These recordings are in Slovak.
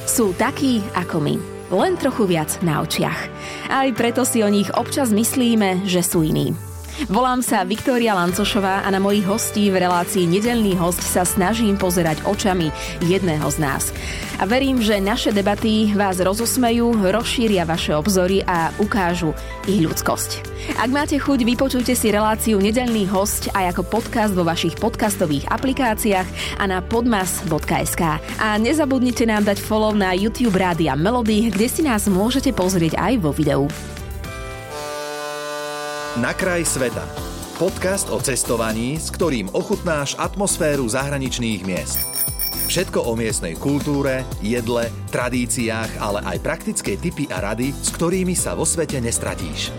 Sú takí ako my, len trochu viac na očiach. Aj preto si o nich občas myslíme, že sú iní. Volám sa Viktória Lancošová a na mojich hostí v relácii Nedeľný hosť sa snažím pozerať očami jedného z nás. A verím, že naše debaty vás rozosmejú, rozšíria vaše obzory a ukážu ich ľudskosť. Ak máte chuť, vypočujte si reláciu Nedeľný hosť aj ako podcast vo vašich podcastových aplikáciách a na podmas.sk. A nezabudnite nám dať follow na YouTube Rádia Melody, kde si nás môžete pozrieť aj vo videu. Na kraj sveta. Podcast o cestovaní, s ktorým ochutnáš atmosféru zahraničných miest. Všetko o miestnej kultúre, jedle, tradíciách, ale aj praktické tipy a rady, s ktorými sa vo svete nestratíš.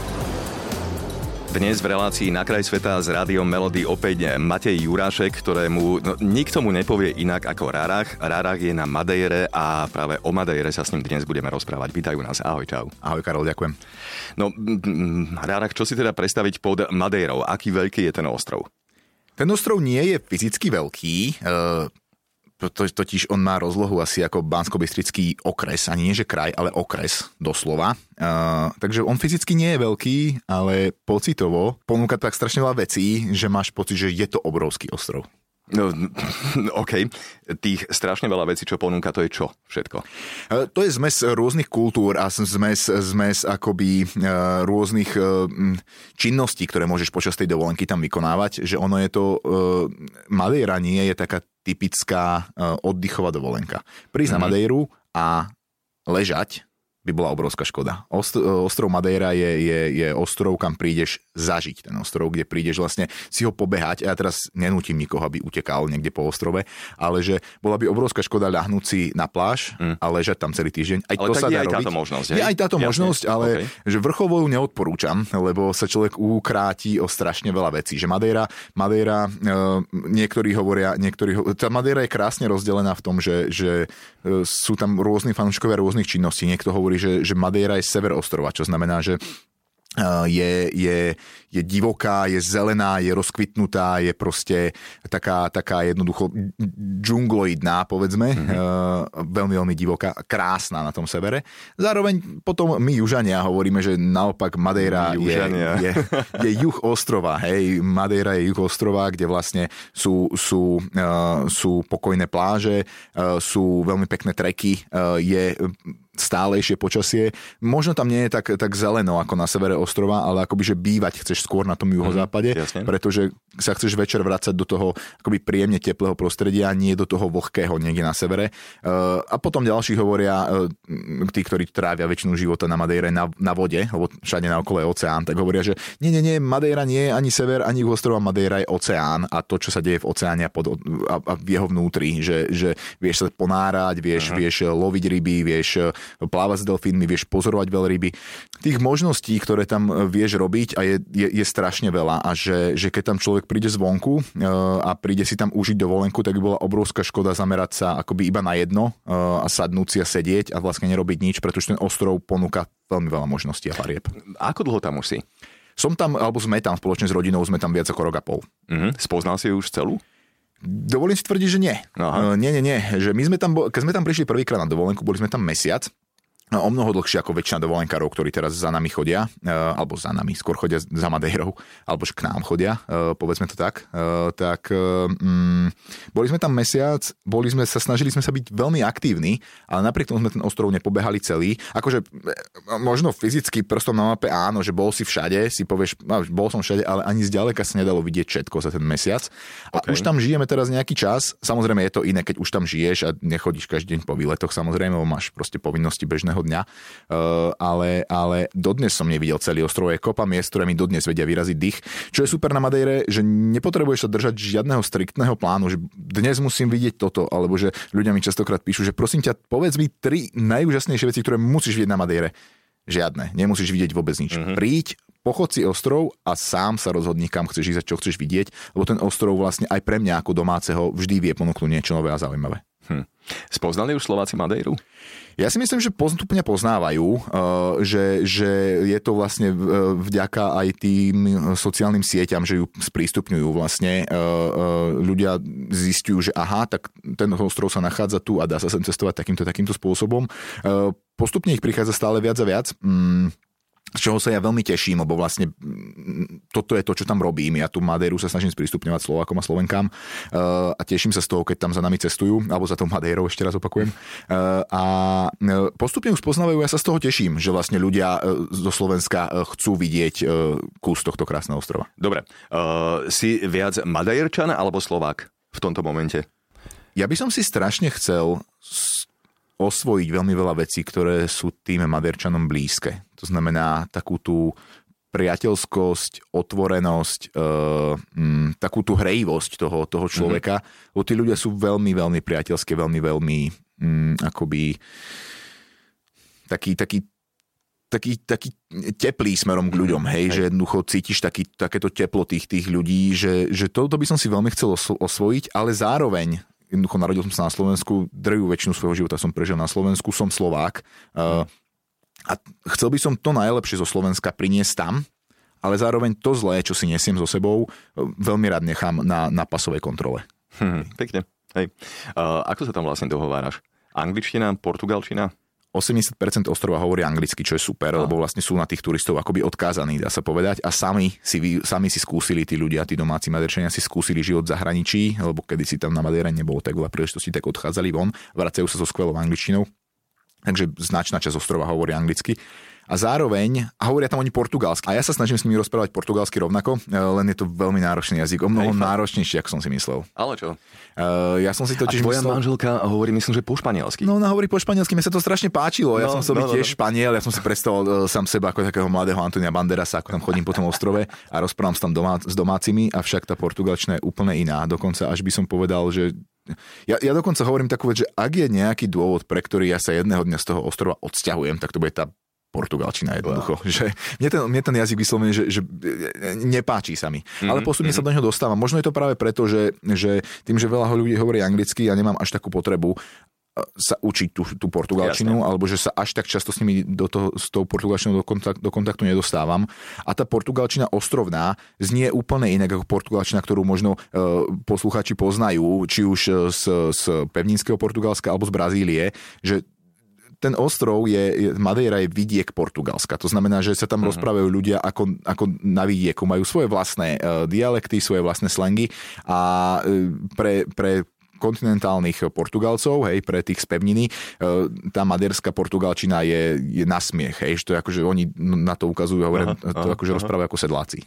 Dnes v relácii Na kraj sveta s Rádiom Melody opäť Matej Jurášek, ktorému nikto mu nepovie inak ako Rárach. Rárach je na Madeire a práve o Madeire sa s ním dnes budeme rozprávať. Vítajú nás. Ahoj, čau. Ahoj, Karol, ďakujem. No, Rárach, čo si teda predstaviť pod Madeirou? Aký veľký je ten ostrov? Ten ostrov nie je fyzicky veľký, totiž on má rozlohu asi ako Banskobystrický okres, ani nie že kraj, ale okres doslova. Takže on fyzicky nie je veľký, ale pocitovo ponúka tak strašne veľa vecí, že máš pocit, že je to obrovský ostrov. No, OK. Tých strašne veľa vecí, čo ponúka, to je čo všetko? To je zmes rôznych kultúr a zmes akoby rôznych činností, ktoré môžeš počas tej dovolenky tam vykonávať, že ono je to... Madeira nie je taká typická oddychová dovolenka. Prísť na Madeiru a ležať by bola obrovská škoda. Ostrov Madeira je ostrov, kam prídeš zažiť. Ten ostrov, kde prídeš vlastne si ho pobehať. A ja teraz nenútim nikoho, aby utekal niekde po ostrove, ale že bola by obrovská škoda ľahnúť si na pláž a ležať tam celý týždeň. Aj ale to tak sa je dá aj robiť. Táto možnosť. Je aj táto možnosť, ale že vrchovo ju neodporúčam, lebo sa človek ukráti o strašne veľa vecí. Že Madeira niektorí hovoria, tá Madeira je krásne rozdelená v tom, že sú tam rôzni fanúšikovia rôznych činností. Niekto hovorí, že Madeira je sever ostrova, čo znamená, že je divoká, je zelená, je rozkvitnutá, je proste taká jednoducho džungloidná, povedzme, veľmi, veľmi divoká, krásna na tom severe. Zároveň potom my južania hovoríme, že naopak Madeira je juh ostrova, hej, Madeira je juh ostrova, kde vlastne sú pokojné pláže, sú veľmi pekné treky, je stálejšie počasie. Možno tam nie je tak zeleno ako na severe ostrova, ale akoby, že bývať chceš skôr na tom juhozápade, pretože sa chceš večer vrácať do toho akoby príjemne teplého prostredia, nie do toho vlhkého niekde na severe. A potom ďalší hovoria, tí, ktorí trávia väčšinu života na Madeire na vode, lebo všade naokolo je oceán, tak hovoria, že nie, Madeira nie je ani sever, ani juh ostrova, Madeira je oceán a to, čo sa deje v oceáne a v jeho vnútri, že vieš sa ponárať, vieš loviť ryby, vieš plávať s delfínmi, vieš pozorovať veľryby. Tých možností, ktoré tam vieš robiť a je strašne veľa a že keď tam človek príde zvonku a príde si tam užiť dovolenku, tak by bola obrovská škoda zamerať sa akoby iba na jedno a sadnúť si a sedieť a vlastne nerobiť nič, pretože ten ostrov ponúka veľmi veľa možností a farieb. Ako dlho tam už si? Som tam, alebo sme tam spoločne s rodinou, sme tam viac ako rok a pol. Spoznal si ju už celú? Dovolím si tvrdiť, že nie. Nie. Že my sme tam, keď sme tam prišli prvýkrát na dovolenku, boli sme tam mesiac. O mnoho dlhšie ako väčšina dovolenkárov, ktorí teraz za nami chodia, alebo za nami, skôr chodia za Madeirou, alebo k nám chodia, povedzme to tak. Boli sme tam mesiac, snažili sme sa byť veľmi aktívni, ale napriek tomu sme ten ostrov nepobehali celý. Akože možno fyzicky prstom na mape áno, že bol si všade, si povieš, bol som všade, ale ani zďaleka sa nedalo vidieť všetko za ten mesiac. A už tam žijeme teraz nejaký čas, samozrejme je to iné, keď už tam žiješ a nechodíš každý deň po výletoch, samozrejme, máš proste povinnosti bežného dňa, ale dodnes som nevidel celý ostrov. Je kopa miest, ktoré mi dodnes vedia vyraziť dých. Čo je super na Madeire, že nepotrebuješ sa držať žiadneho striktného plánu, že dnes musím vidieť toto, alebo že ľudia mi častokrát píšu, že prosím ťa, povedz mi 3 najúžasnejšie veci, ktoré musíš vidieť na Madeire. Žiadne, nemusíš vidieť vôbec nič. Príď, pochod si ostrov a sám sa rozhodni, kam chceš ísť a čo chceš vidieť, lebo ten ostrov vlastne aj pre mňa ako domáceho vždy vie ponúknuť niečo nové a zaujímavé. Spoznali už Slováci Madeiru? Ja si myslím, že postupne poznávajú, že je to vlastne vďaka aj tým sociálnym sieťam, že ju sprístupňujú vlastne. Ľudia zistujú, že aha, tak ten ostrov sa nachádza tu a dá sa sem cestovať takýmto spôsobom. Postupne ich prichádza stále viac a viac. Z čoho sa ja veľmi teším, lebo vlastne toto je to, čo tam robím. Ja tú Madeiru sa snažím sprístupňovať Slovákom a Slovenkám a teším sa z toho, keď tam za nami cestujú, alebo za tou Madeirou, ešte raz opakujem. A postupne už spoznávajú, ja sa z toho teším, že vlastne ľudia zo Slovenska chcú vidieť kus tohto krásneho ostrova. Dobre, si viac Madeirčan alebo Slovák v tomto momente? Ja by som si strašne chcel osvojiť veľmi veľa vecí, ktoré sú tým Madeirčanom blízke. To znamená takú tú priateľskosť, otvorenosť, takú tú hrejivosť toho človeka. Lebo tí ľudia sú veľmi, veľmi priateľské, veľmi, veľmi akoby taký teplý smerom k ľuďom, hej, že jednoducho cítiš takéto teplo tých ľudí, že toto by som si veľmi chcel osvojiť, ale zároveň jednoducho narodil som sa na Slovensku, drvivú väčšinu svojho života som prežil na Slovensku, som Slovák a chcel by som to najlepšie zo Slovenska priniesť tam, ale zároveň to zlé, čo si nesiem so sebou, veľmi rád nechám na pasovej kontrole. Pekne. Hej. Ako sa tam vlastne dohováraš? Angličtina, portugalčina? 80% ostrova hovorí anglicky, čo je super, lebo vlastne sú na tých turistov akoby odkázaní, dá sa povedať. A sami si skúsili tí ľudia, tí domáci Madeirčania si skúsili život v zahraničí, lebo kedysi tam na Madeire nebolo tak veľa príležitostí, tak odchádzali von, vracajú sa so skvelou angličtinou. Takže značná časť ostrova hovorí anglicky. A zároveň, hovoria tam oni portugalsky. A ja sa snažím s nimi rozprávať portugalsky rovnako, len je to veľmi náročný jazyk, o mnoho náročnejší, ako som si myslel. Ale čo? Ja som si totiž myslel... A tvoja manželka hovorí, myslím, že po španielsky. No, ona hovorí po španielsky, mne sa to strašne páčilo. Ja som tiež Španiel, ja som si predstavoval sám seba ako takého mladého Antonia Banderasa, ako tam chodím po tom ostrove a rozprávam sa tam s domácimi, avšak tá portugalčina je úplne iná. Dokonca až by som povedal, že ja dokonca hovorím takú vec, že ak je nejaký dôvod, pre ktorý ja sa jedného dňa z toho ostrova odsťahujem, tak to bude tá portugalčina jednoducho. Wow. Že mne ten jazyk vyslovene, že nepáči sa mi. Ale postupne sa do neho dostávam. Možno je to práve preto, že tým, že veľa ľudí hovorí anglicky, ja nemám až takú potrebu sa učiť tú portugalčinu, alebo že sa až tak často s nimi s tou portugalčinou do kontaktu nedostávam. A tá portugalčina ostrovná znie úplne inak ako portugalčina, ktorú možno poslucháči poznajú, či už z pevninského Portugalska alebo z Brazílie, že ten ostrov Madeira je vidiek Portugalska. To znamená, že sa tam rozprávajú ľudia ako na vidieku. Majú svoje vlastné dialekty, svoje vlastné slangy a pre kontinentálnych Portugalcov, hej, pre tých z pevniny, tá maderská portugalčina je na smiech, hej, že to je ako, že oni na to ukazujú, hovoria, to akože rozprávajú ako sedláci.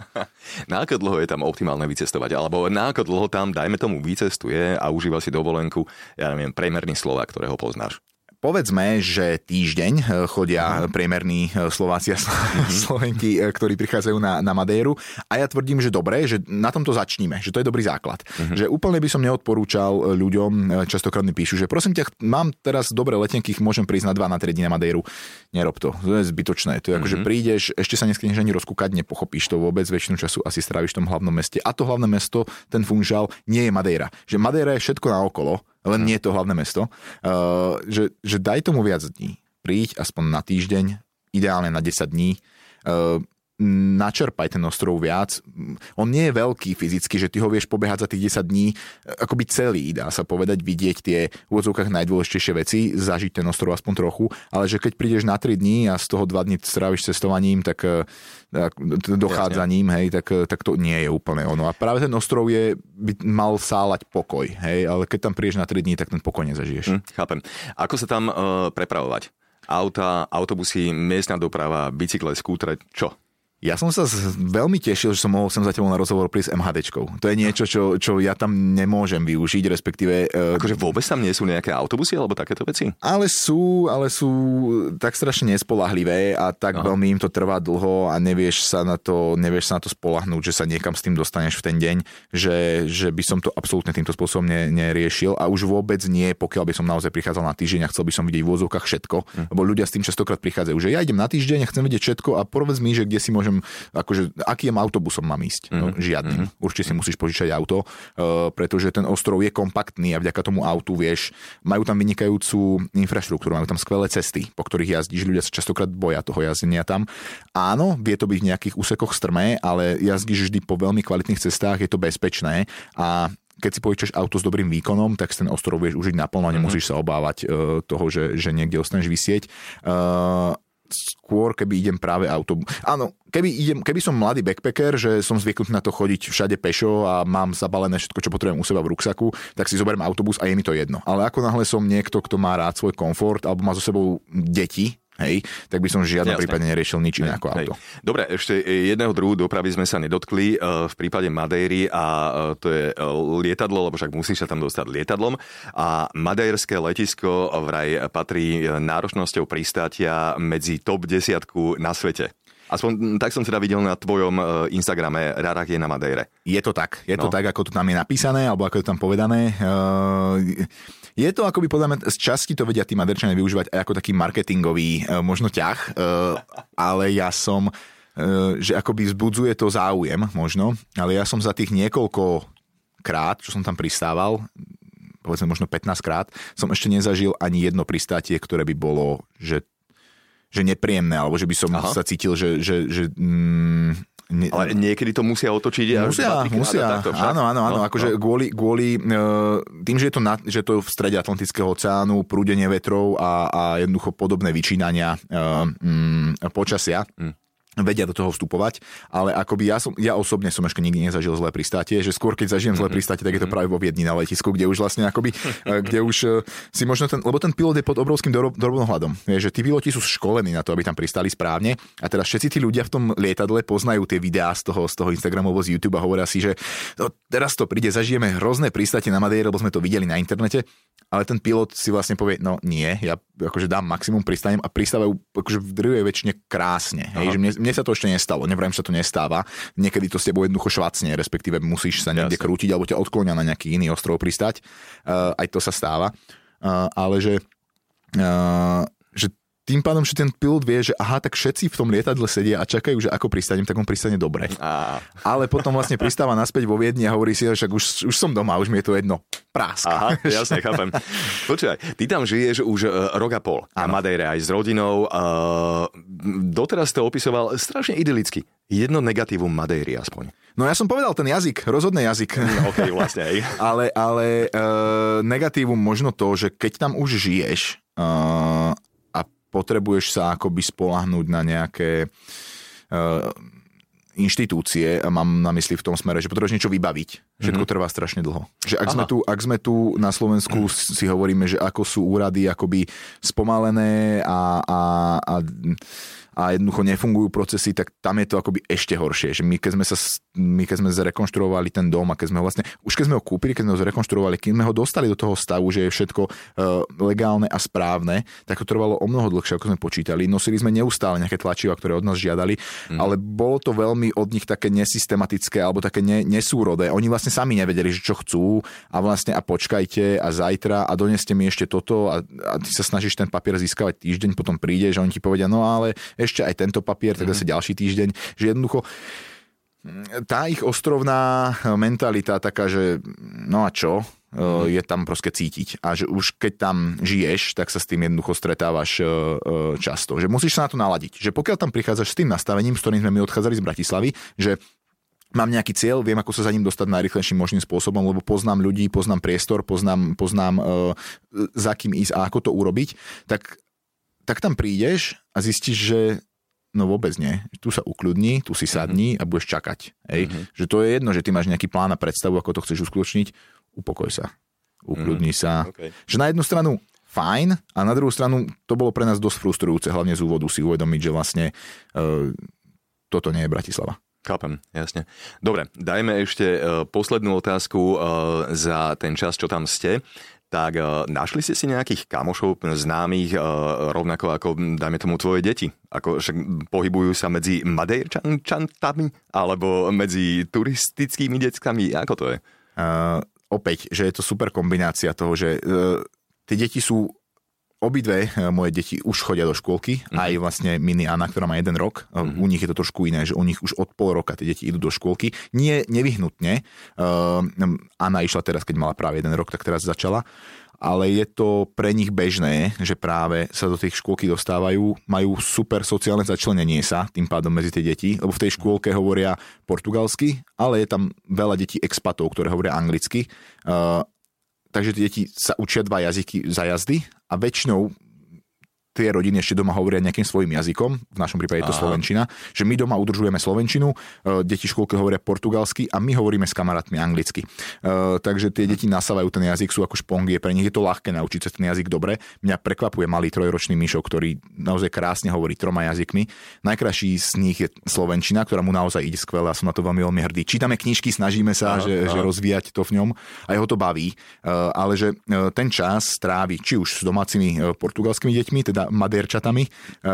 Na ako dlho je tam optimálne vycestovať? Alebo na ako dlho tam, dajme tomu, vycestuje a užíva si dovolenku, ja neviem, priemerný Slovák, ktorého poznáš? Povedzme, že týždeň chodia priemerní Slováci a Slovenky, ktorí prichádzajú na Madeiru. A ja tvrdím, že dobre, že na tomto začníme, že to je dobrý základ. Že úplne by som neodporúčal ľuďom, častokrát mi píšu, že prosím ťa, mám teraz dobré letenky, môžem prísť na 2 na 3 dní na Madeiru. Nerob to, to je zbytočné. To je ako, že prídeš, ešte sa neskneš ani rozkúkať, nepochopíš to vôbec, väčšinu času asi stráviš v tom hlavnom meste. A to hlavné mesto, ten Funchal, nie je Madeira. Že Madeira je všetko naokolo, len nie je to hlavné mesto, že daj tomu viac dní. Príď aspoň na týždeň, ideálne na 10 dní, načerpaj ten ostrov viac. On nie je veľký fyzicky, že ty ho vieš pobehať za tých 10 dní akoby celý, dá sa povedať, vidieť tie v úvodzovkách najdôležitejšie veci, zažiť ten ostrov aspoň trochu, ale že keď prídeš na 3 dní a z toho 2 dní stráviš cestovaním, tak dochádzaním, hej, tak to nie je úplne ono. A práve ten ostrov by mal sálať pokoj, hej, ale keď tam prídeš na 3 dní, tak ten pokoj nezažiješ. Chápem. Ako sa tam prepravovať? Auta, autobusy, miestna doprava, bicykle, skútre, čo? Ja som sa veľmi tešil, že som mohol sem za tebou na rozhovor prísť MHDčkou. To je niečo, čo ja tam nemôžem využiť, respektíve... Akože vôbec tam nie sú nejaké autobusy alebo takéto veci? Ale sú tak strašne nespolahlivé a tak veľmi im to trvá dlho a nevieš sa na to spolahnúť, že sa niekam s tým dostaneš v ten deň, že by som to absolútne týmto spôsobom neriešil a už vôbec nie, pokiaľ by som naozaj prichádzal na týždeň a chcel by som vidieť v úvodzovkách všetko, lebo ľudia s tým častokrát prichádzajú, že ja idem na týždeň a chcem vidieť všetko a povedz mi, že kde si môžem nemôžem, akože, akým autobusom mám ísť? No, žiadnym. Určite si musíš požičať auto, pretože ten ostrov je kompaktný a vďaka tomu autu, vieš, majú tam vynikajúcu infraštruktúru, majú tam skvelé cesty, po ktorých jazdíš, ľudia sa častokrát boja toho jazdenia tam. Áno, vie to byť v nejakých úsekoch strmé, ale jazdíš vždy po veľmi kvalitných cestách, je to bezpečné a keď si požičaš auto s dobrým výkonom, tak ten ostrov vieš užiť naplno a nemusíš sa obávať toho, že niekde ostaneš visieť. Skôr, keby idem práve autobus. Áno, keby som mladý backpacker, že som zvyknutý na to chodiť všade pešo a mám zabalené všetko, čo potrebujem u seba v ruksaku, tak si zoberiem autobus a je mi to jedno. Ale ako náhle som niekto, kto má rád svoj komfort alebo má so sebou deti, hej, tak by som v žiadnom prípade neriešil nič iné ako auto. Dobre, ešte jedného druhu dopravy sme sa nedotkli v prípade Madeiry a to je lietadlo, lebo však musíš sa tam dostať lietadlom a madeirské letisko vraj patrí náročnosťou pristátia medzi top 10 na svete. Aspoň tak som teda videl na tvojom Instagrame Rarach je na Madeire. Je to tak, ako to tam je napísané, alebo ako je tam povedané. Je to akoby podľa mňa, z časti to vedia tí Maderčania využívať aj ako taký marketingový možno ťah, ale ja som, že akoby vzbudzuje to záujem možno, ale ja som za tých niekoľko krát, čo som tam pristával, povedzme možno 15 krát, som ešte nezažil ani jedno pristátie, ktoré by bolo, že nepríjemné, alebo že by som sa cítil, že ale niekedy to musia otočiť až musia. Áno. Akože kvôli tým, že je to v strede Atlantického oceánu, prúdenie vetrov a jednoducho podobné vyčínania počasia, vedia do toho vstupovať, ale akoby ja osobne som ešte nikdy nezažil zlé pristátie, že skôr keď zažijem zlé pristátie, tak je to práve vo Viedni na letisku, kde už vlastne akoby, kde už si možno lebo ten pilot je pod obrovským drobnohľadom. Že tí piloti sú školení na to, aby tam pristáli správne a teraz všetci tí ľudia v tom lietadle poznajú tie videá z toho Instagramu alebo z YouTube a hovoria si, že teraz to príde, zažijeme hrozné pristátie na Madeire, lebo sme to videli na internete, ale ten pilot si vlastne povie, no nie, ja akože dám maximum, pristanem a pristávajú akože v drvivej väčšine krásne. Hej, že mne sa to ešte nestalo, nevrajím, že sa to nestáva. Niekedy to s tebou jednoducho švacne, respektíve musíš sa niekde krútiť alebo ťa odklonia na nejaký iný ostrov pristať. Aj to sa stáva. Ale že tým pádom, že ten pilot vie, že aha, tak všetci v tom lietadle sedia a čakajú, že ako pristanem, tak on pristane dobre. Ale potom vlastne pristáva naspäť vo Viedni a hovorí si, že však už som doma, už mi je to jedno. Prásk. Aha, jasne, chápem. Počúvaj, ty tam žiješ už rok a pol na Madeire aj s rodinou. Doteraz to opisoval strašne idylicky. Jedno negatívum Madeiry aspoň. No ja som povedal ten jazyk, rozhodný jazyk. OK, vlastne aj. ale negatívum možno to, že keď tam už žiješ potrebuješ sa akoby spoľahnúť na nejaké inštitúcie, a mám na mysli v tom smere, že potrebuješ niečo vybaviť. Všetko trvá strašne dlho. Že ak sme tu na Slovensku si hovoríme, že ako sú úrady akoby spomalené a jednoducho nefungujú procesy, tak tam je to akoby ešte horšie. Že my keď sme zrekonštruovali ten dom a keď sme ho vlastne, už keď sme ho kúpili, keď sme ho zrekonštruovali, keď sme ho dostali do toho stavu, že je všetko legálne a správne, tak to trvalo o mnoho dlhšie, ako sme počítali. Nosili sme neustále nejaké tlačiva, ktoré od nás žiadali, ale bolo to veľmi od nich také nesystematické alebo také nesúrodé. Oni vlastne sami nevedeli, že čo chcú a vlastne a počkajte a zajtra a doneste mi ešte toto a ty sa snažíš ten papier získavať týždeň, potom príde, že oni ti povedia, no ale ešte aj tento papier, tak zase ďalší týždeň, že jednoducho tá ich ostrovná mentalita taká, že no a čo, je tam proste cítiť. A že už keď tam žiješ, tak sa s tým jednoducho stretávaš často. Že musíš sa na to naladiť. Že pokiaľ tam prichádzaš s tým nastavením, s ktorým sme my odchádzali z Bratislavy, že mám nejaký cieľ, viem, ako sa za ním dostať najrýchlejším možným spôsobom, lebo poznám ľudí, poznám priestor, poznám za kým ísť a ako to urobiť, tak tam prídeš a zistíš, že no vôbec nie. Tu sa ukľudni, tu si sadni a budeš čakať. Že to je jedno, že ty máš nejaký plán a predstavu, ako to chceš uskutočniť. Upokoj sa. Ukľudni sa. Okay. Že na jednu stranu fajn a na druhú stranu to bolo pre nás dosť frustrujúce, hlavne z úvodu si uvedomiť, že vlastne toto nie je Bratislava. Chápem, jasne. Dobre, dajme ešte poslednú otázku za ten čas, čo tam ste. Tak našli ste si nejakých kamošov, známych, rovnako ako, dajme tomu, tvoje deti? Ako však pohybujú sa medzi Madeirčantami alebo medzi turistickými deckami? Ako to je? Opäť, že je to super kombinácia toho, že tie deti sú Obidve moje deti už chodia do škôlky, aj vlastne mini Anna, ktorá má 1 rok. U nich je to trošku iné, že u nich už od pol roka tie deti idú do škôlky. Nie nevyhnutne. Anna išla teraz, keď mala práve 1 rok, tak teraz začala. Ale je to pre nich bežné, že práve sa do tých škôlky dostávajú, majú super sociálne začlenenie sa tým pádom medzi tie deti, lebo v tej škôlke hovoria portugalsky, ale je tam veľa detí expatov, ktoré hovoria anglicky. Takže tie deti sa učia 2 jazyky za jazdy a väčšinou tie rodiny ešte doma hovoria nejakým svojím jazykom, v našom prípade je to slovenčina, že my doma udržujeme slovenčinu, deti v škôlke hovoria portugalsky a my hovoríme s kamarátmi anglicky. Takže tie deti nasávajú ten jazyk, sú ako špongy, pre nich je to ľahké naučiť sa ten jazyk dobre. Mňa prekvapuje malý 3-ročný Mišo, ktorý naozaj krásne hovorí 3 jazykmi. Najkrajší z nich je slovenčina, ktorá mu naozaj ide skvelé a som na to veľmi hrdý. Čítame knižky, snažíme sa, že rozvíjať to v ňom a jeho to baví, ale že ten čas trávi či už s domácimi portugalskými deťmi, teda madérčatami,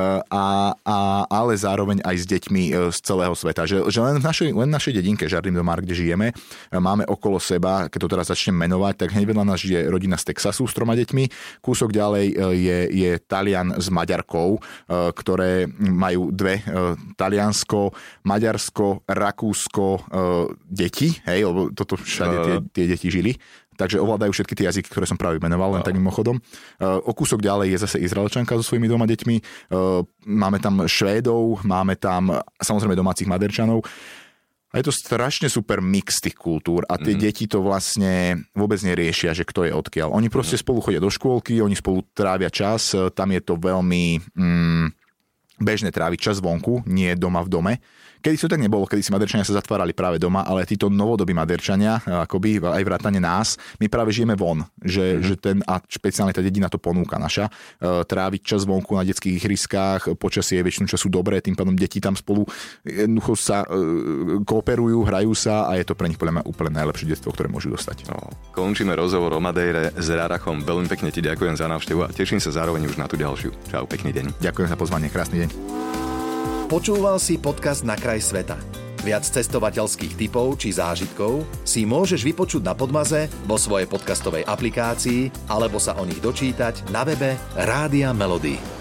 ale zároveň aj s deťmi z celého sveta. Že len v našej dedinke Jardim do Mar, kde žijeme, máme okolo seba, keď to teraz začnem menovať, tak hneď vedľa nás žije rodina z Texasu s 3 deťmi. Kúsok ďalej je Talian s Maďarkou, ktoré majú 2 Taliansko, Maďarsko, Rakúsko deti, hej, lebo toto všade tie deti žili. Takže ovládajú všetky tie jazyky, ktoré som práve menoval, len tak mimochodom. O kúsok ďalej je zase Izraelčanka so svojimi 2 deťmi. Máme tam Švédov, máme tam samozrejme domácich Maďarčanov. A je to strašne super mix tých kultúr a tie deti to vlastne vôbec neriešia, že kto je odkiaľ. Oni proste spolu chodia do škôlky, oni spolu trávia čas, tam je to veľmi bežné tráviť čas vonku, nie doma v dome. Kedy to tak nebolo, kedy si Maďarčania sa zatvárali práve doma, ale títo novodobí Maďarčania, akoby aj vrátane nás, my práve žijeme von, že ten, a špeciálne tá dedina to ponúka naša, tráviť čas vonku na detských ihriskách, počasie je väčšinu času dobré, tým pádom deti tam spolu jednoducho sa kooperujú, hrajú sa a je to pre nich podľa mňa úplne najlepšie detstvo, ktoré môžu dostať. No, končíme rozhovor o Madeire s Rárachom. Veľmi pekne ti ďakujem za návštevu a teším sa zároveň už na tú ďalšiu. Čau, pekný deň. Ďakujem za pozvanie, krásny deň. Počúval si podcast Na kraj sveta. Viac cestovateľských tipov či zážitkov si môžeš vypočuť na Podmaze, vo svojej podcastovej aplikácii alebo sa o nich dočítať na webe Rádia Melody.